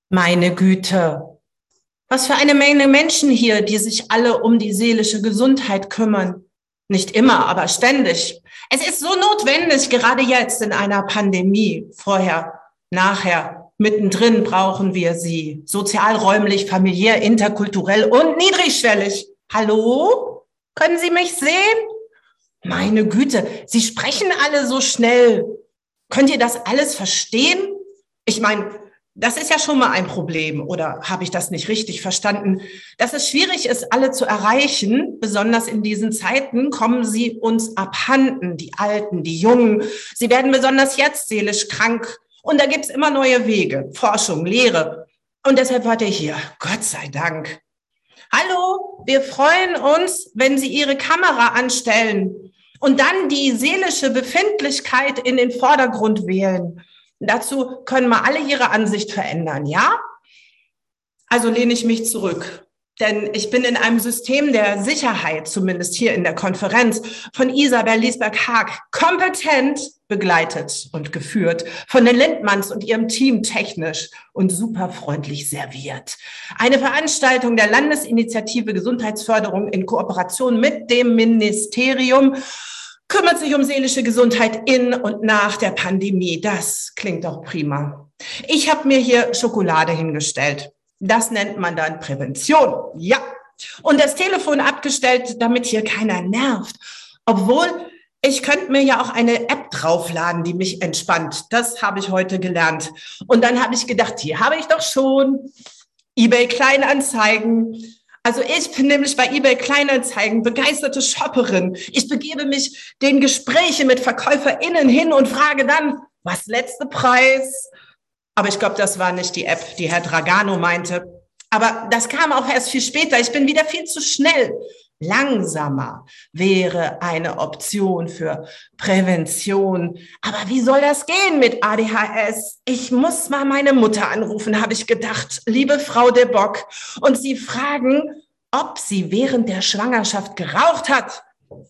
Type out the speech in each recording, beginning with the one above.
Meine Güte, was für eine Menge Menschen hier, die sich alle um die seelische Gesundheit kümmern. Nicht immer, aber ständig. Es ist so notwendig, gerade jetzt in einer Pandemie. Vorher, nachher, mittendrin brauchen wir sie. Sozial, räumlich, familiär, interkulturell und niedrigschwellig. Hallo? Können Sie mich sehen? Meine Güte, Sie sprechen alle so schnell. Könnt ihr das alles verstehen? Ich meine, das ist ja schon mal ein Problem, oder habe ich das nicht richtig verstanden? Dass es schwierig ist, alle zu erreichen, besonders in diesen Zeiten, kommen sie uns abhanden, die Alten, die Jungen. Sie werden besonders jetzt seelisch krank. Und da gibt's immer neue Wege, Forschung, Lehre. Und deshalb wart ihr hier, Gott sei Dank. Hallo, wir freuen uns, wenn Sie Ihre Kamera anstellen und dann die seelische Befindlichkeit in den Vordergrund wählen. Dazu können wir alle Ihre Ansicht verändern, ja? Also lehne ich mich zurück, denn ich bin in einem System der Sicherheit, zumindest hier in der Konferenz, von Isabel Liesberg-Haag kompetent begleitet und geführt, von den Lindmanns und ihrem Team technisch und superfreundlich serviert. Eine Veranstaltung der Landesinitiative Gesundheitsförderung in Kooperation mit dem Ministerium kümmert sich um seelische Gesundheit in und nach der Pandemie. Das klingt doch prima. Ich habe mir hier Schokolade hingestellt. Das nennt man dann Prävention. Ja. Und das Telefon abgestellt, damit hier keiner nervt. Obwohl, ich könnte mir ja auch eine App draufladen, die mich entspannt. Das habe ich heute gelernt. Und dann habe ich gedacht, hier habe ich doch schon eBay Kleinanzeigen. Also ich bin nämlich bei eBay Kleinanzeigen begeisterte Shopperin. Ich begebe mich den Gesprächen mit VerkäuferInnen hin und frage dann, was letzte Preis? Aber ich glaube, das war nicht die App, die Herr Dragano meinte. Aber das kam auch erst viel später. Ich bin wieder viel zu schnell. Langsamer wäre eine Option für Prävention. Aber wie soll das gehen mit ADHS? Ich muss mal meine Mutter anrufen, habe ich gedacht, liebe Frau de Bock, und sie fragen, ob sie während der Schwangerschaft geraucht hat.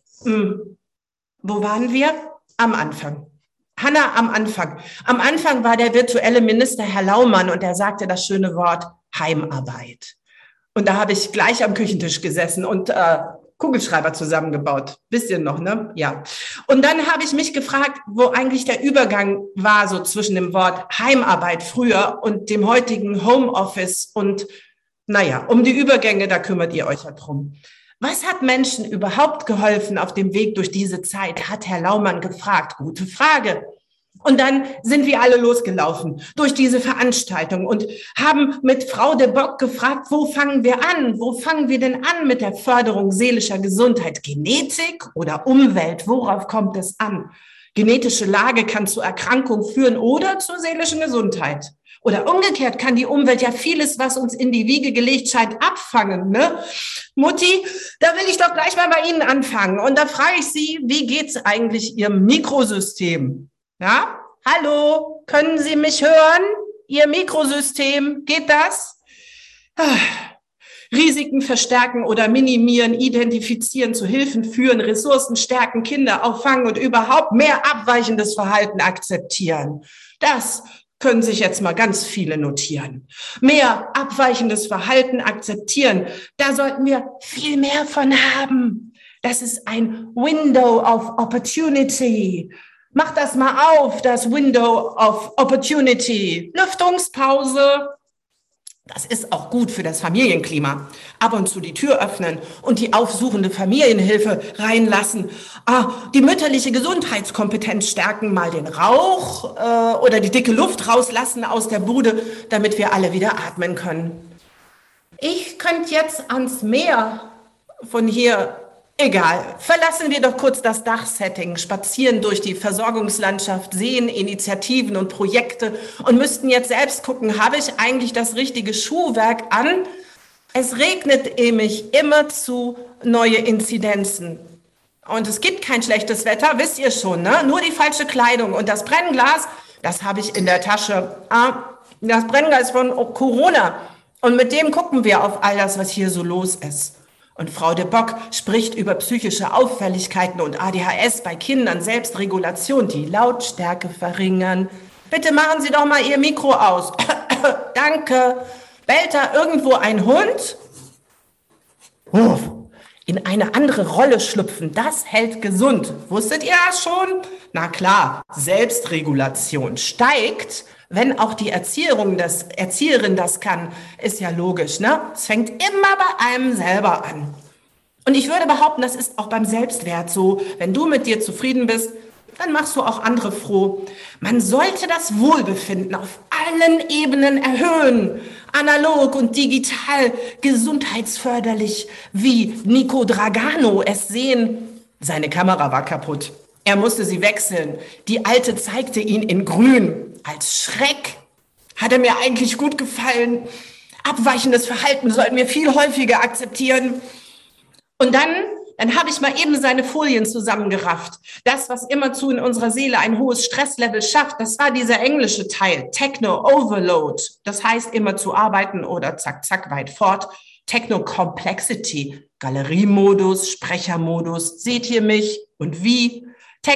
Wo waren wir? Am Anfang. Hanna, am Anfang. Am Anfang war der virtuelle Minister Herr Laumann und er sagte das schöne Wort Heimarbeit. Und da habe ich gleich am Küchentisch gesessen und Kugelschreiber zusammengebaut. Wisst ihr noch, ne? Ja. Und dann habe ich mich gefragt, wo eigentlich der Übergang war, so zwischen dem Wort Heimarbeit früher und dem heutigen Homeoffice. Und naja, um die Übergänge, da kümmert ihr euch ja drum. Was hat Menschen überhaupt geholfen auf dem Weg durch diese Zeit, hat Herr Laumann gefragt. Gute Frage. Und dann sind wir alle losgelaufen durch diese Veranstaltung und haben mit Frau de Bock gefragt, wo fangen wir an? Wo fangen wir denn an mit der Förderung seelischer Gesundheit? Genetik oder Umwelt? Worauf kommt es an? Genetische Lage kann zu Erkrankung führen oder zur seelischen Gesundheit. Oder umgekehrt kann die Umwelt ja vieles, was uns in die Wiege gelegt scheint, abfangen, ne? Mutti, da will ich doch gleich mal bei Ihnen anfangen. Und da frage ich Sie, wie geht's eigentlich Ihrem Mikrosystem? Ja, hallo, können Sie mich hören? Ihr Mikrosystem, geht das? Risiken verstärken oder minimieren, identifizieren, zu Hilfen führen, Ressourcen stärken, Kinder auffangen und überhaupt mehr abweichendes Verhalten akzeptieren. Das können sich jetzt mal ganz viele notieren. Mehr abweichendes Verhalten akzeptieren, da sollten wir viel mehr von haben. Das ist ein Window of Opportunity. Mach das mal auf, das Window of Opportunity. Lüftungspause. Das ist auch gut für das Familienklima. Ab und zu die Tür öffnen und die aufsuchende Familienhilfe reinlassen. Die mütterliche Gesundheitskompetenz stärken, mal den Rauch oder die dicke Luft rauslassen aus der Bude, damit wir alle wieder atmen können. Ich könnte jetzt ans Meer von hier. Egal, verlassen wir doch kurz das Dachsetting, spazieren durch die Versorgungslandschaft, sehen Initiativen und Projekte und müssten jetzt selbst gucken, habe ich eigentlich das richtige Schuhwerk an? Es regnet nämlich immerzu neue Inzidenzen. Und es gibt kein schlechtes Wetter, wisst ihr schon, ne? Nur die falsche Kleidung und das Brennglas, das habe ich in der Tasche. Das Brennglas von Corona. Und mit dem gucken wir auf all das, was hier so los ist. Und Frau de Bock spricht über psychische Auffälligkeiten und ADHS bei Kindern, Selbstregulation, die Lautstärke verringern. Bitte machen Sie doch mal Ihr Mikro aus. Danke. Bellt da irgendwo ein Hund? In eine andere Rolle schlüpfen, das hält gesund. Wusstet ihr das schon? Na klar, Selbstregulation steigt, wenn auch die Erzieherin das kann. Ist ja logisch, ne? Es fängt immer bei einem selber an. Und ich würde behaupten, das ist auch beim Selbstwert so. Wenn du mit dir zufrieden bist, dann machst du auch andere froh. Man sollte das Wohlbefinden auf allen Ebenen erhöhen. Analog und digital, gesundheitsförderlich, wie Nico Dragano es sehen. Seine Kamera war kaputt. Er musste sie wechseln. Die alte zeigte ihn in grün. Als Schreck. Hat er mir eigentlich gut gefallen. Abweichendes Verhalten sollten wir viel häufiger akzeptieren. Und dann habe ich mal eben seine Folien zusammengerafft. Das, was immerzu in unserer Seele ein hohes Stresslevel schafft, das war dieser englische Teil, Techno-Overload. Das heißt, immer zu arbeiten oder zack, zack, weit fort. Techno-Complexity, Galeriemodus, Sprechermodus, seht ihr mich und wie?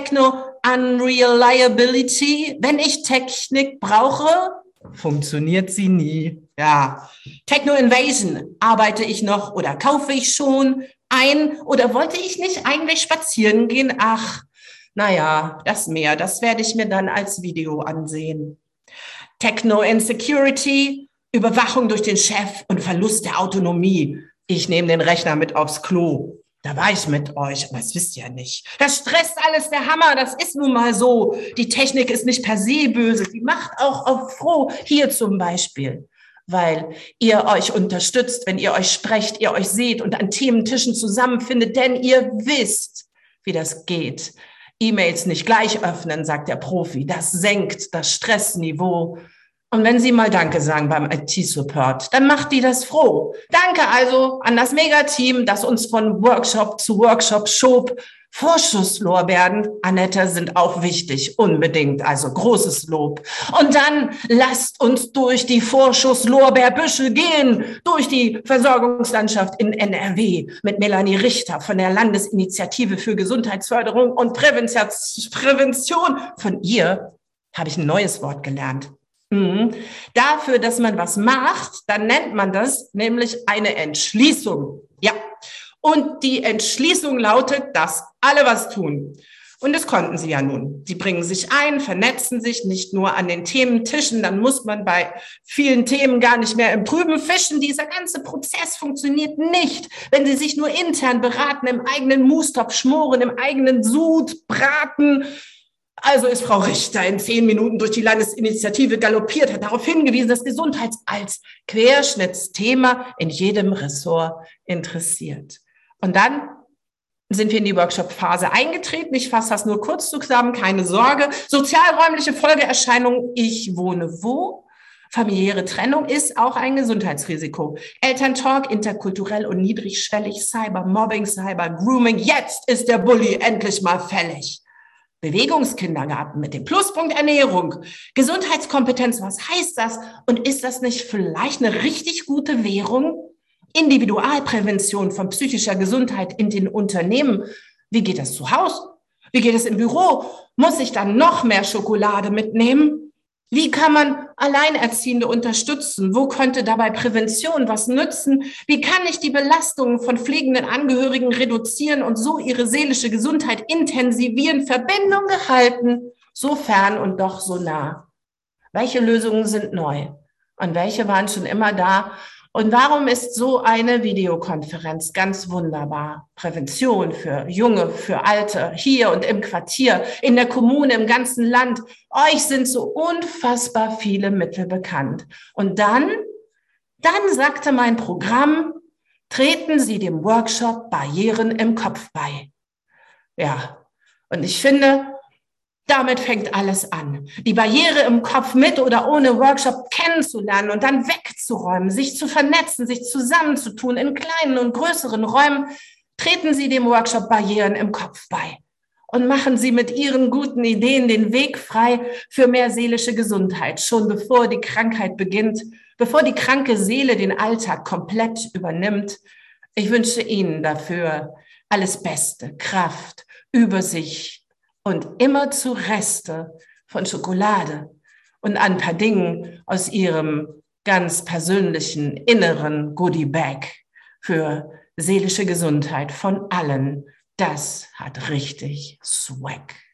Techno-Unreliability, wenn ich Technik brauche, funktioniert sie nie. Ja, Techno-Invasion, arbeite ich noch oder kaufe ich schon ein oder wollte ich nicht eigentlich spazieren gehen? Ach, naja, das Meer, das werde ich mir dann als Video ansehen. Techno-Insecurity, Überwachung durch den Chef und Verlust der Autonomie. Ich nehme den Rechner mit aufs Klo. Da war ich mit euch, aber das wisst ihr ja nicht. Das stresst alles der Hammer, das ist nun mal so. Die Technik ist nicht per se böse, sie macht auch froh. Hier zum Beispiel, weil ihr euch unterstützt, wenn ihr euch sprecht, ihr euch seht und an Thementischen zusammenfindet, denn ihr wisst, wie das geht. E-Mails nicht gleich öffnen, sagt der Profi. Das senkt das Stressniveau. Und wenn Sie mal Danke sagen beim IT-Support, dann macht die das froh. Danke also an das Megateam, das uns von Workshop zu Workshop schob. Vorschusslorbeeren, Annette, sind auch wichtig, unbedingt, also großes Lob. Und dann lasst uns durch die Vorschusslorbeerbüschel gehen, durch die Versorgungslandschaft in NRW mit Melanie Richter von der Landesinitiative für Gesundheitsförderung und Prävention. Von ihr habe ich ein neues Wort gelernt. Dafür, dass man was macht, dann nennt man das nämlich eine Entschließung. Ja, und die Entschließung lautet, dass alle was tun. Und das konnten sie ja nun. Sie bringen sich ein, vernetzen sich nicht nur an den Thementischen, dann muss man bei vielen Themen gar nicht mehr im Trüben fischen. Dieser ganze Prozess funktioniert nicht, wenn sie sich nur intern beraten, im eigenen Mustopf schmoren, im eigenen Sud braten. Also ist Frau Richter in 10 Minuten durch die Landesinitiative galoppiert, hat darauf hingewiesen, dass Gesundheit als Querschnittsthema in jedem Ressort interessiert. Und dann sind wir in die Workshop-Phase eingetreten. Ich fasse das nur kurz zusammen, keine Sorge. Sozialräumliche Folgeerscheinungen, ich wohne wo? Familiäre Trennung ist auch ein Gesundheitsrisiko. Elterntalk, interkulturell und niedrigschwellig, Cybermobbing, Cybergrooming. Jetzt ist der Bulli endlich mal fällig. Bewegungskindergarten mit dem Pluspunkt Ernährung, Gesundheitskompetenz, was heißt das? Und ist das nicht vielleicht eine richtig gute Währung? Individualprävention von psychischer Gesundheit in den Unternehmen. Wie geht das zu Hause? Wie geht es im Büro? Muss ich dann noch mehr Schokolade mitnehmen? Wie kann man Alleinerziehende unterstützen? Wo könnte dabei Prävention was nützen? Wie kann ich die Belastungen von pflegenden Angehörigen reduzieren und so ihre seelische Gesundheit intensivieren, Verbindung gehalten, so fern und doch so nah? Welche Lösungen sind neu und welche waren schon immer da? Und warum ist so eine Videokonferenz ganz wunderbar? Prävention für Junge, für Alte, hier und im Quartier, in der Kommune, im ganzen Land. Euch sind so unfassbar viele Mittel bekannt. Und dann sagte mein Programm, treten Sie dem Workshop Barrieren im Kopf bei. Ja, und ich finde, damit fängt alles an. Die Barriere im Kopf mit oder ohne Workshop kennenzulernen und dann wegzuräumen, sich zu vernetzen, sich zusammenzutun in kleinen und größeren Räumen. Treten Sie dem Workshop Barrieren im Kopf bei und machen Sie mit Ihren guten Ideen den Weg frei für mehr seelische Gesundheit, schon bevor die Krankheit beginnt, bevor die kranke Seele den Alltag komplett übernimmt. Ich wünsche Ihnen dafür alles Beste, Kraft, Übersicht, und immer zu Reste von Schokolade und ein paar Dingen aus ihrem ganz persönlichen inneren Goodie-Bag für seelische Gesundheit von allen. Das hat richtig Swag.